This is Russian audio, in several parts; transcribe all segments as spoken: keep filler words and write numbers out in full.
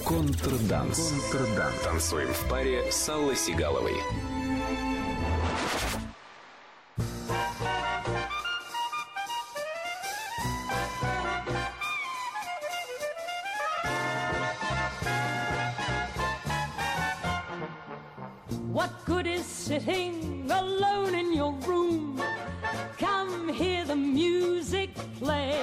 Контрданс. Контрданс. Танцуем в паре с Аллой Сигаловой. What good is sitting alone in your room? Come hear the music play.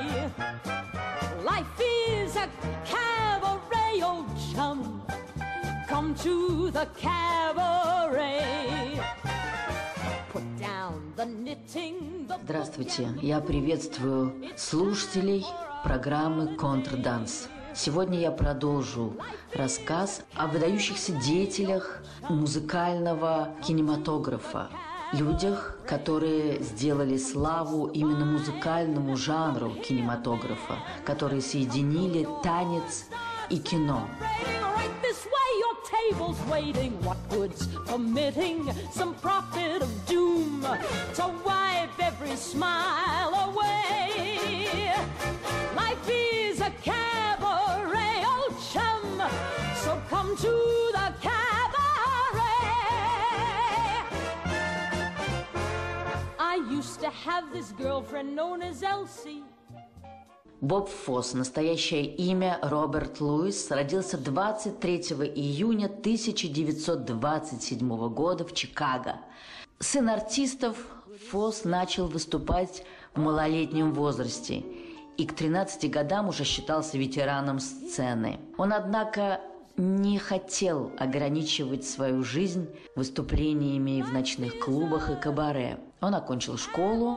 Life is a cabaret, old chum. Come to the cabaret. Put down the knitting, the... Здравствуйте, я приветствую слушателей программы «Контрданс». Сегодня я продолжу рассказ о выдающихся деятелях музыкального кинематографа, людях, которые сделали славу именно музыкальному жанру кинематографа, которые соединили танец и кино. Tables waiting, what good's permitting some prophet of doom to wipe every smile away? Life is a cabaret, old chum, so come to the cabaret. I used to have this girlfriend known as Elsie. Боб Фосс, настоящее имя Роберт Луис, родился двадцать третьего июня тысяча девятьсот двадцать седьмого года в Чикаго. Сын артистов, Фосс начал выступать в малолетнем возрасте и к тринадцати годам уже считался ветераном сцены. Он, однако, не хотел ограничивать свою жизнь выступлениями в ночных клубах и кабаре. Он окончил школу,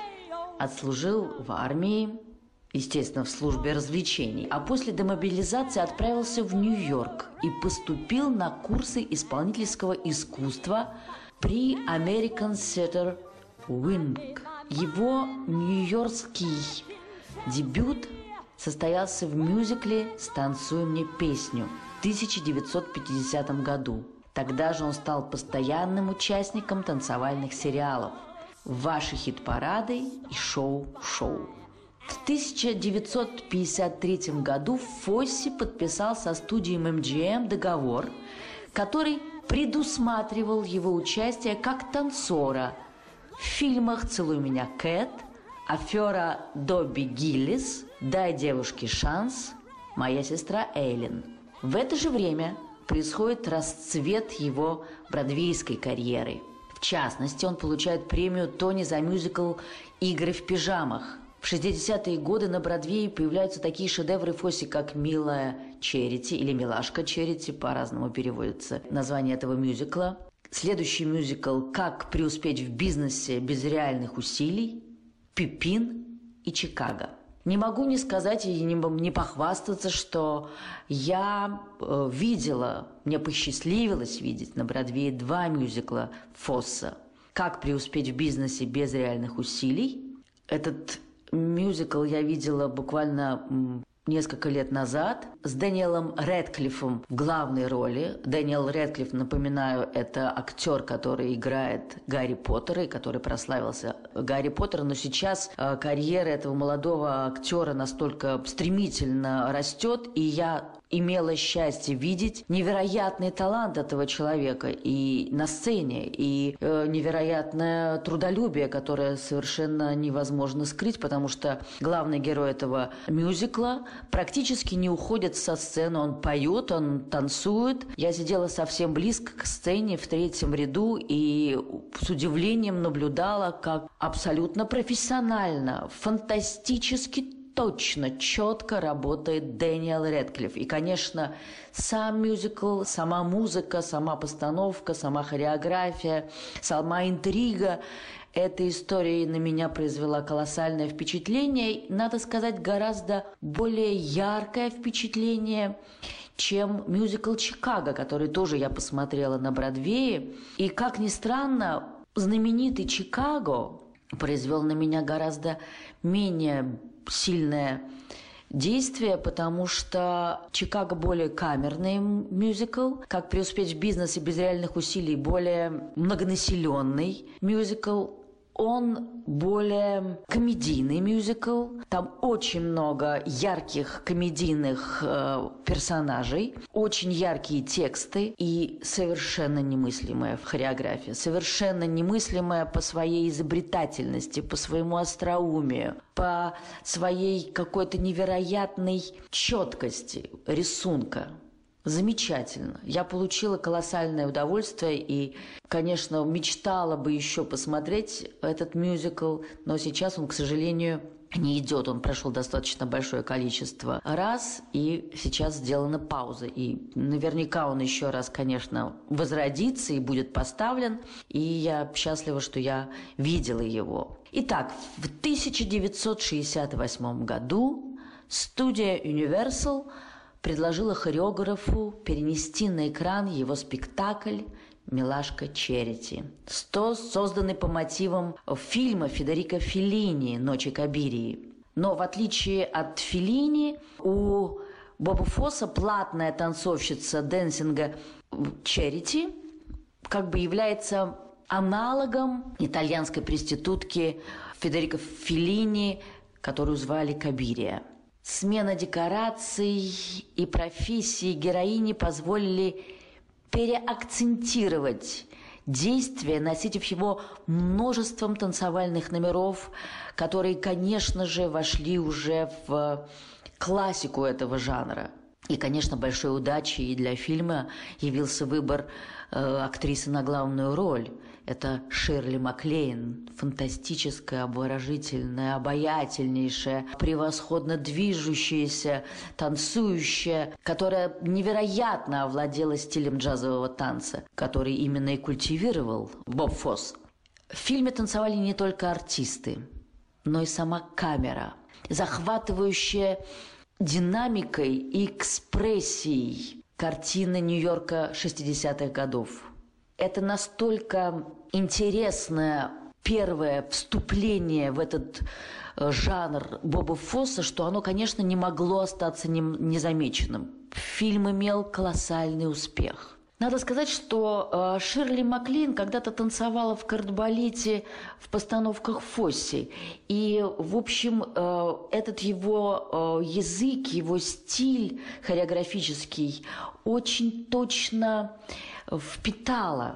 отслужил в армии, естественно, в службе развлечений, а после демобилизации отправился в Нью-Йорк и поступил на курсы исполнительского искусства при American Theatre Wing. Его нью-йоркский дебют состоялся в мюзикле «Станцуй мне песню» в тысяча девятьсот пятидесятом году. Тогда же он стал постоянным участником танцевальных сериалов «Ваши хит-парады» и «Шоу-шоу». В тысяча девятьсот пятьдесят третьем году Фосси подписал со студией эм джи эм договор, который предусматривал его участие как танцора в фильмах «Целуй меня, Кэт», «Афера Добби Гиллис», «Дай девушке шанс», «Моя сестра Эйлин». В это же время происходит расцвет его бродвейской карьеры. В частности, он получает премию Тони за мюзикл «Игры в пижамах». В шестидесятые годы на Бродвее появляются такие шедевры Фосси, как «Милая Черити» или «Милашка Черити», по-разному переводится название этого мюзикла. Следующий мюзикл «Как преуспеть в бизнесе без реальных усилий», «Пипин» и «Чикаго». Не могу не сказать и не, не похвастаться, что я э, видела, мне посчастливилось видеть на Бродвее два мюзикла Фосса. «Как преуспеть в бизнесе без реальных усилий». Этот мюзикл я видела буквально несколько лет назад с Дэниелом Рэдклиффом в главной роли. Дэниел Рэдклифф, напоминаю, это актер, который играет Гарри Поттера и который прославился Гарри Поттером. Но сейчас э, карьера этого молодого актера настолько стремительно растет, и я имела счастье видеть невероятный талант этого человека и на сцене, и э, невероятное трудолюбие, которое совершенно невозможно скрыть, потому что главный герой этого мюзикла практически не уходит со сцены. Он поет, он танцует. Я сидела совсем близко к сцене в третьем ряду и с удивлением наблюдала, как абсолютно профессионально, фантастически точно, четко работает Дэниел Рэдклифф. И, конечно, сам мюзикл, сама музыка, сама постановка, сама хореография, сама интрига этой истории на меня произвела колоссальное впечатление. Надо сказать, гораздо более яркое впечатление, чем мюзикл «Чикаго», который тоже я посмотрела на Бродвее. И, как ни странно, знаменитый «Чикаго» произвел на меня гораздо менее сильное действие, потому что «Чикаго» более камерный мюзикл, «Как преуспеть в бизнесе без реальных усилий» более многонаселенный мюзикл. Он более комедийный мюзикл. Там очень много ярких комедийных э, персонажей, очень яркие тексты и совершенно немыслимая хореография, совершенно немыслимая по своей изобретательности, по своему остроумию, по своей какой-то невероятной четкости рисунка. Замечательно. Я получила колоссальное удовольствие и, конечно, мечтала бы еще посмотреть этот мюзикл, но сейчас он, к сожалению, не идет. Он прошел достаточно большое количество раз, и сейчас сделана пауза. И наверняка он еще раз, конечно, возродится и будет поставлен. И я счастлива, что я видела его. Итак, в тысяча девятьсот шестьдесят восьмом году студия Universal предложила хореографу перенести на экран его спектакль «Милашка Черити», созданный по мотивам фильма Федерико Феллини «Ночи Кабирии». Но в отличие от Феллини, у Боба Фосса платная танцовщица дэнсинга Черити как бы является аналогом итальянской проститутки Федерико Феллини, которую звали Кабирия. Смена декораций и профессии героини позволили переакцентировать действие, насытив его множеством танцевальных номеров, которые, конечно же, вошли уже в классику этого жанра. И, конечно, большой удачей и для фильма явился выбор э, актрисы на главную роль. Это Ширли Маклейн, фантастическая, обворожительная, обаятельнейшая, превосходно движущаяся, танцующая, которая невероятно овладела стилем джазового танца, который именно и культивировал Боб Фосс. В фильме танцевали не только артисты, но и сама камера, захватывающая динамикой и экспрессией картины Нью-Йорка шестидесятых годов. Это настолько интересное первое вступление в этот жанр Боба Фосса, что оно, конечно, не могло остаться незамеченным. Фильм имел колоссальный успех. Надо сказать, что Ширли Маклейн когда-то танцевала в кардебалете в постановках Фосси. И, в общем, этот его язык, его стиль хореографический очень точно впитала.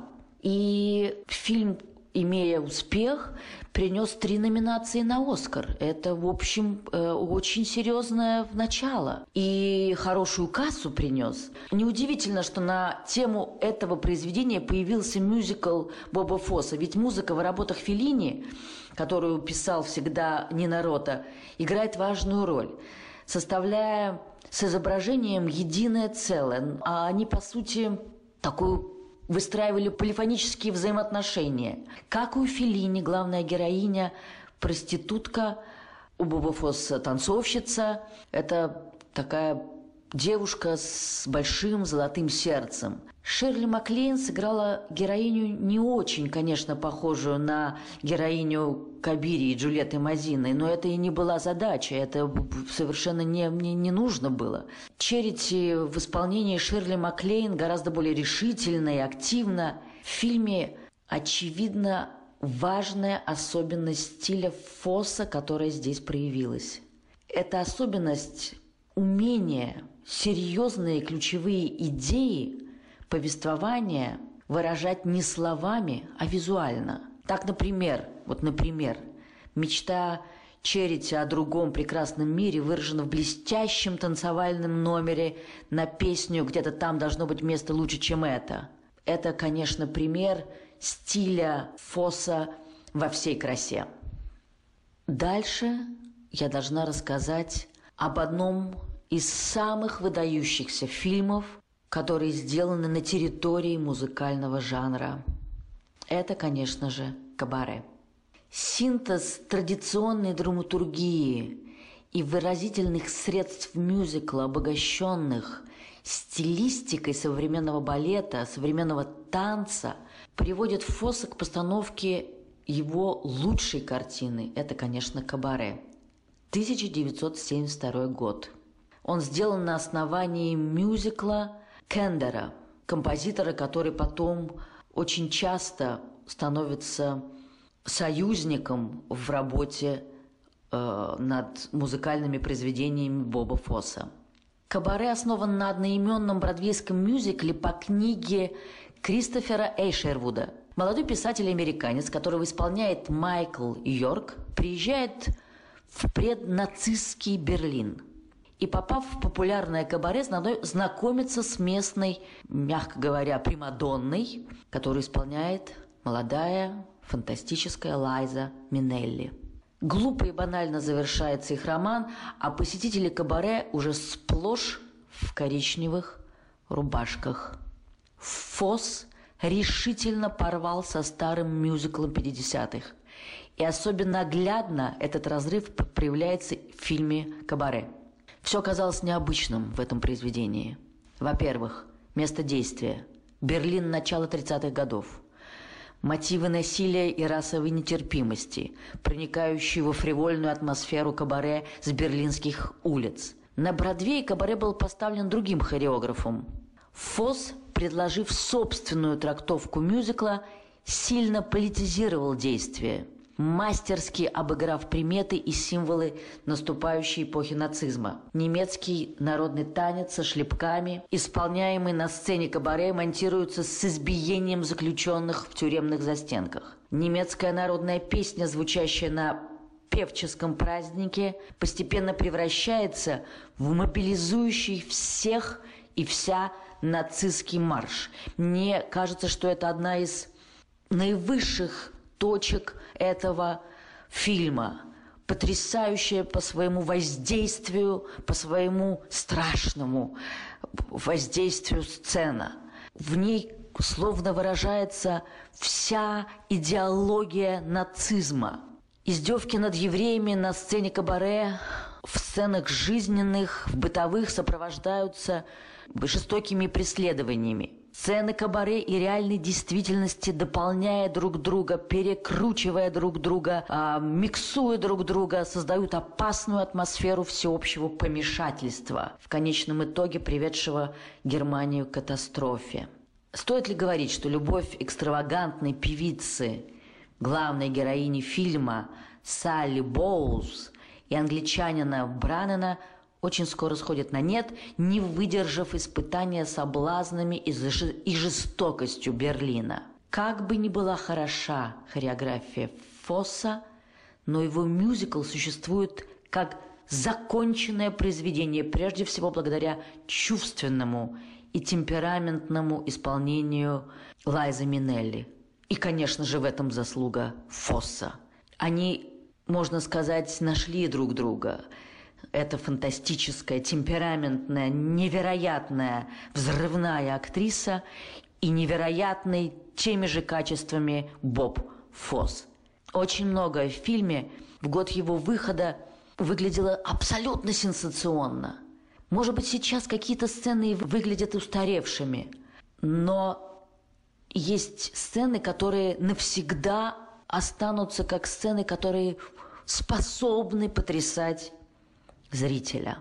И фильм, имея успех, принес три номинации на «Оскар». Это, в общем, очень серьезное начало. И хорошую кассу принес. Неудивительно, что на тему этого произведения появился мюзикл Боба Фосса. Ведь музыка в работах Феллини, которую писал всегда Нино Рота, играет важную роль, составляя с изображением единое целое. А они, по сути, такую выстраивали полифонические взаимоотношения. Как у Феллини главная героиня – проститутка, у Боба Фосса танцовщица. Это такая девушка с большим золотым сердцем. Ширли Маклейн сыграла героиню не очень, конечно, похожую на героиню Кабирии и Джульетты Мазины, но это и не была задача, это совершенно не, не, не нужно было. Черити в исполнении Ширли Маклейн гораздо более решительно и активно. В фильме, очевидно, важная особенность стиля Фосса, которая здесь проявилась. Это особенность умения серьезные ключевые идеи повествования выражать не словами, а визуально. Так, например, вот, например, мечта Черити о другом прекрасном мире выражена в блестящем танцевальном номере на песню «Где-то там должно быть место лучше, чем это». Это, конечно, пример стиля Фосса во всей красе. Дальше я должна рассказать об одном из самых выдающихся фильмов, которые сделаны на территории музыкального жанра. Это, конечно же, «Кабаре». Синтез традиционной драматургии и выразительных средств мюзикла, обогащенных стилистикой современного балета, современного танца, приводит Фосса к постановке его лучшей картины. Это, конечно, «Кабаре». тысяча девятьсот семьдесят второй год. Он сделан на основании мюзикла Кендера, композитора, который потом очень часто становится союзником в работе э, над музыкальными произведениями Боба Фосса. «Кабаре» основан на одноименном бродвейском мюзикле по книге Кристофера А. Шервуда. Молодой писатель-американец, которого исполняет Майкл Йорк, приезжает в преднацистский Берлин и, попав в популярное кабаре, знакомится с местной, мягко говоря, примадонной, которую исполняет молодая, фантастическая Лайза Минелли. Глупо и банально завершается их роман, а посетители кабаре уже сплошь в коричневых рубашках. Фосс решительно порвал со старым мюзиклом пятидесятых. И особенно наглядно этот разрыв проявляется в фильме «Кабаре». Все казалось необычным в этом произведении. Во-первых, место действия – Берлин начала тридцатых годов. Мотивы насилия и расовой нетерпимости, проникающие во фривольную атмосферу кабаре с берлинских улиц. На Бродвее кабаре был поставлен другим хореографом. Фосс, предложив собственную трактовку мюзикла, сильно политизировал действие, мастерски обыграв приметы и символы наступающей эпохи нацизма. Немецкий народный танец со шлепками, исполняемый на сцене кабаре, монтируется с избиением заключенных в тюремных застенках. Немецкая народная песня, звучащая на певческом празднике, постепенно превращается в мобилизующий всех и вся нацистский марш. Мне кажется, что это одна из наивысших точек этого фильма. Потрясающая по своему воздействию, по своему страшному воздействию сцена. В ней словно выражается вся идеология нацизма. Издевки над евреями на сцене кабаре в сценах жизненных, в бытовых сопровождаются жестокими преследованиями. Сцены кабаре и реальной действительности, дополняя друг друга, перекручивая друг друга, а, миксуя друг друга, создают опасную атмосферу всеобщего помешательства, в конечном итоге приведшего Германию к катастрофе. Стоит ли говорить, что любовь экстравагантной певицы, главной героини фильма Салли Боулс и англичанина Браннена очень скоро сходит на нет, не выдержав испытания соблазнами и жестокостью Берлина. Как бы ни была хороша хореография Фосса, но его мюзикл существует как законченное произведение, прежде всего благодаря чувственному и темпераментному исполнению Лайзы Минелли. И, конечно же, в этом заслуга Фосса. Они, можно сказать, нашли друг друга. Это фантастическая, темпераментная, невероятная, взрывная актриса и невероятный теми же качествами Боб Фосс. Очень многое в фильме в год его выхода выглядело абсолютно сенсационно. Может быть, сейчас какие-то сцены выглядят устаревшими, но есть сцены, которые навсегда останутся как сцены, которые способны потрясать зрителя.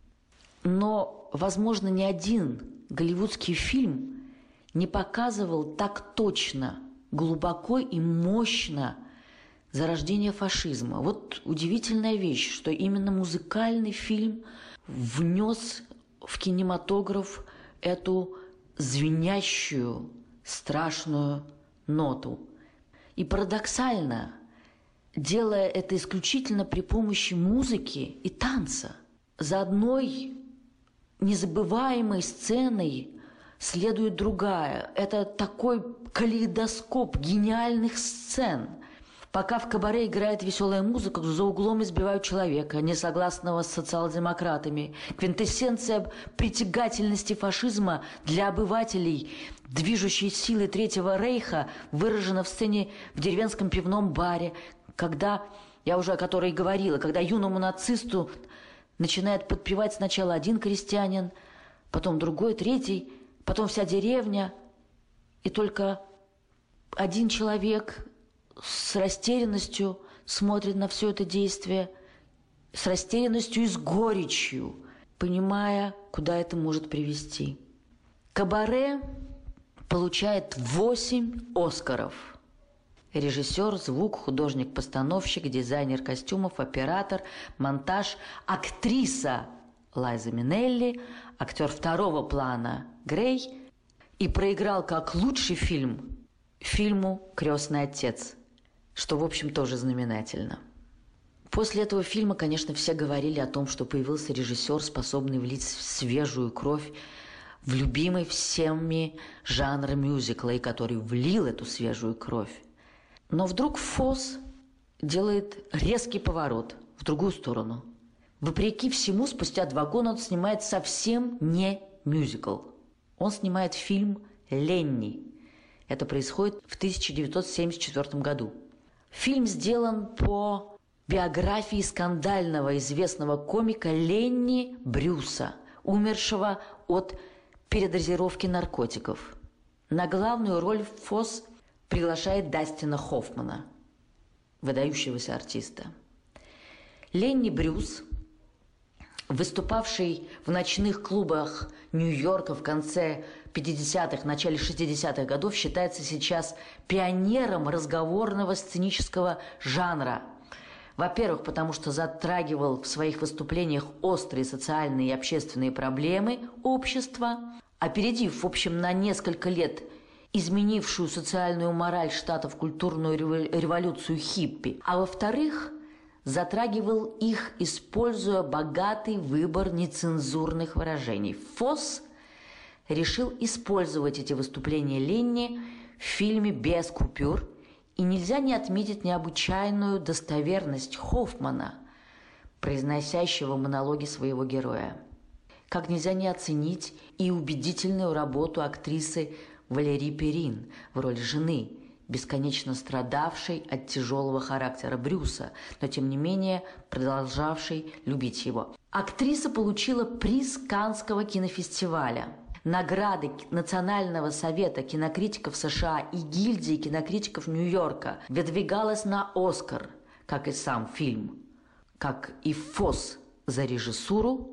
Но, возможно, ни один голливудский фильм не показывал так точно, глубоко и мощно зарождение фашизма. Вот удивительная вещь, что именно музыкальный фильм внес в кинематограф эту звенящую, страшную ноту. И парадоксально, делая это исключительно при помощи музыки и танца. За одной незабываемой сценой следует другая. Это такой калейдоскоп гениальных сцен. Пока в кабаре играет веселая музыка, за углом избивают человека, несогласного с социал-демократами. Квинтэссенция притягательности фашизма для обывателей, движущей силы Третьего Рейха, выражена в сцене в деревенском пивном баре, когда, я уже о которой говорила, когда юному нацисту начинает подпевать сначала один крестьянин, потом другой, третий, потом вся деревня, и только один человек с растерянностью смотрит на все это действие, с растерянностью и с горечью, понимая, куда это может привести. «Кабаре» получает восемь «Оскаров». Режиссер, звук, художник-постановщик, дизайнер костюмов, оператор, монтаж, актриса Лайза Минелли, актер второго плана Грей, и проиграл как лучший фильм фильму «Крестный отец», что, в общем, тоже знаменательно. После этого фильма, конечно, все говорили о том, что появился режиссер, способный влить свежую кровь в любимый всеми жанр мюзикла, и который влил эту свежую кровь. Но вдруг Фосс делает резкий поворот в другую сторону. Вопреки всему, спустя два года он снимает совсем не мюзикл. Он снимает фильм «Ленни». Это происходит в тысяча девятьсот семьдесят четвёртом году. Фильм сделан по биографии скандального известного комика Ленни Брюса, умершего от передозировки наркотиков. На главную роль Фосс приглашает Дастина Хоффмана, выдающегося артиста. Ленни Брюс, выступавший в ночных клубах Нью-Йорка в конце пятидесятых, начале шестидесятых годов, считается сейчас пионером разговорного сценического жанра. Во-первых, потому что затрагивал в своих выступлениях острые социальные и общественные проблемы общества, опередив, в общем, на несколько лет изменившую социальную мораль штатов культурную революцию хиппи. А во-вторых, затрагивал их, используя богатый выбор нецензурных выражений. Фосс решил использовать эти выступления Ленни в фильме «Без купюр», и нельзя не отметить необычайную достоверность Хоффмана, произносящего монологи своего героя. Как нельзя не оценить и убедительную работу актрисы Валерии Перрин в роли жены, бесконечно страдавшей от тяжелого характера Брюса, но тем не менее продолжавшей любить его. Актриса получила приз Каннского кинофестиваля, награды Национального совета кинокритиков США и гильдии кинокритиков Нью-Йорка, выдвигалась на «Оскар», как и сам фильм, как и Фосс за режиссуру,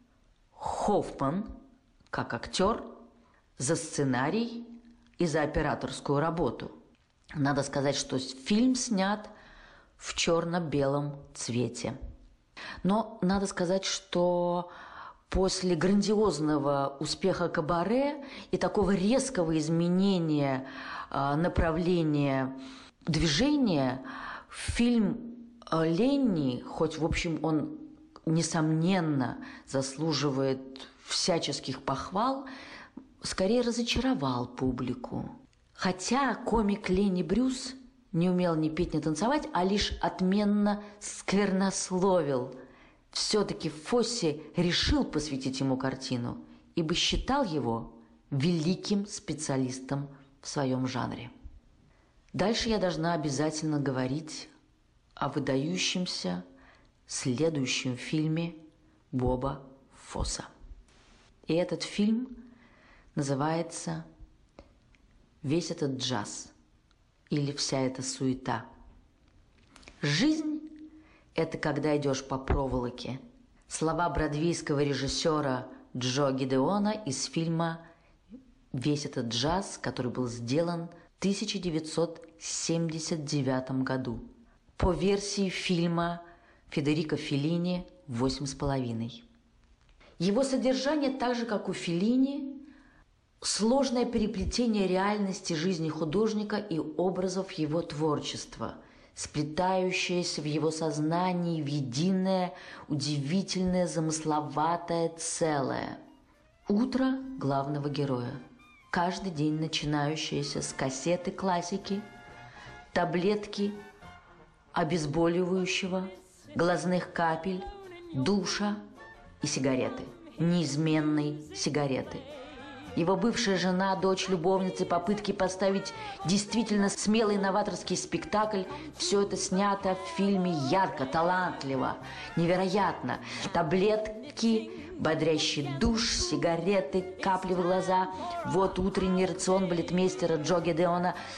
Хоффман как актер за сценарий и за операторскую работу. Надо сказать, что фильм снят в черно-белом цвете. Но надо сказать, что после грандиозного успеха «Кабаре» и такого резкого изменения э, направления движения, фильм «Ленни», хоть, в общем, он, несомненно, заслуживает всяческих похвал, скорее разочаровал публику. Хотя комик Ленни Брюс не умел ни петь, ни танцевать, а лишь отменно сквернословил, все-таки Фосси решил посвятить ему картину, ибо считал его великим специалистом в своем жанре. Дальше я должна обязательно говорить о выдающемся следующем фильме Боба Фосса. И этот фильм называется «Весь этот джаз» или «Вся эта суета». Жизнь – это когда идешь по проволоке. Слова бродвейского режиссера Джо Гидеона из фильма «Весь этот джаз», который был сделан в тысяча девятьсот семьдесят девятом году по версии фильма Федерико Феллини «Восемь с половиной». Его содержание, так же, как у Феллини, сложное переплетение реальности жизни художника и образов его творчества, сплетающееся в его сознании в единое, удивительное, замысловатое целое. Утро главного героя, каждый день начинающееся с кассеты классики, таблетки обезболивающего, глазных капель, душа и сигареты, неизменной сигареты. Его бывшая жена, дочь, любовницы, попытки поставить действительно смелый новаторский спектакль – все это снято в фильме ярко, талантливо, невероятно. Таблетки, бодрящий душ, сигареты, капли в глаза. Вот утренний рацион балетмейстера Джо Гидеона.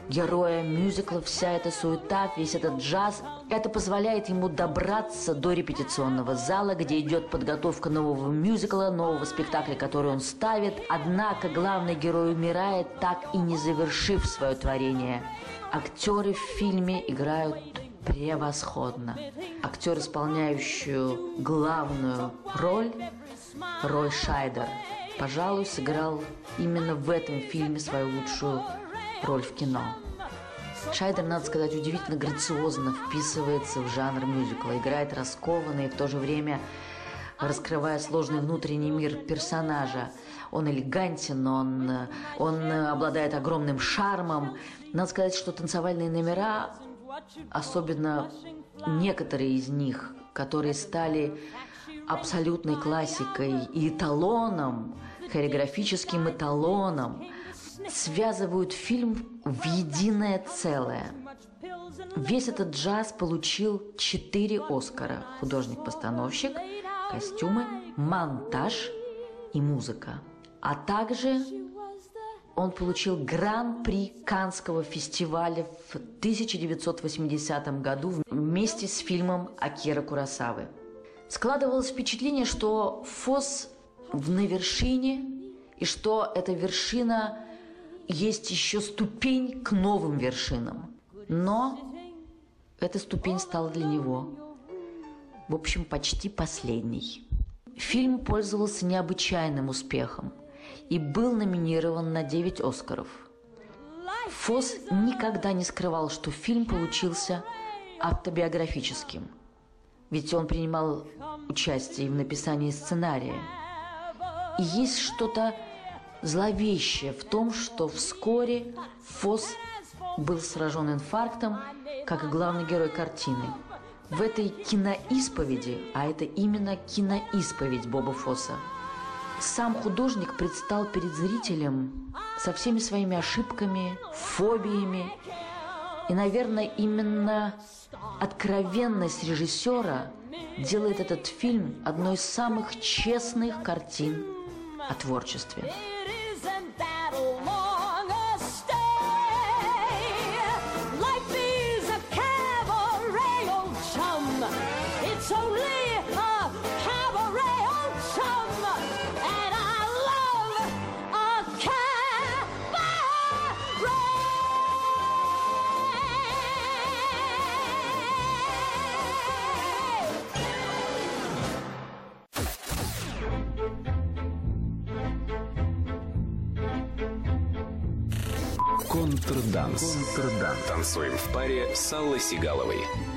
героя мюзикла, вся эта суета, весь этот джаз. Это позволяет ему добраться до репетиционного зала, где идет подготовка нового мюзикла, нового спектакля, который он ставит. Однако главный герой умирает, так и не завершив свое творение. Актеры в фильме играют превосходно. Актер, исполняющий главную роль, Рой Шайдер, пожалуй, сыграл именно в этом фильме свою лучшую роль в кино. Шайдер, надо сказать, удивительно грациозно вписывается в жанр мюзикла, играет раскованно и в то же время раскрывая сложный внутренний мир персонажа. Он элегантен, он, он обладает огромным шармом. Надо сказать, что танцевальные номера, особенно некоторые из них, которые стали абсолютной классикой и эталоном, хореографическим эталоном, связывают фильм в единое целое. Весь этот джаз получил четыре Оскара: художник-постановщик, костюмы, монтаж и музыка. А также он получил гран-при Каннского фестиваля в тысяча девятьсот восьмидесятом году вместе с фильмом Акиры Куросавы. Складывалось впечатление, что Фосс на вершине, и что эта вершина есть еще ступень к новым вершинам. Но эта ступень стала для него, в общем, почти последней. Фильм пользовался необычайным успехом и был номинирован на девять Оскаров. Фосс никогда не скрывал, что фильм получился автобиографическим, ведь он принимал участие в написании сценария. И есть что-то зловещее в том, что вскоре Фосс был сражен инфарктом, как и главный герой картины. В этой киноисповеди, а это именно киноисповедь Боба Фосса, сам художник предстал перед зрителем со всеми своими ошибками, фобиями. И, наверное, именно откровенность режиссера делает этот фильм одной из самых честных картин о творчестве. Контрданс. Контрданс. Танцуем в паре с Аллой Сигаловой.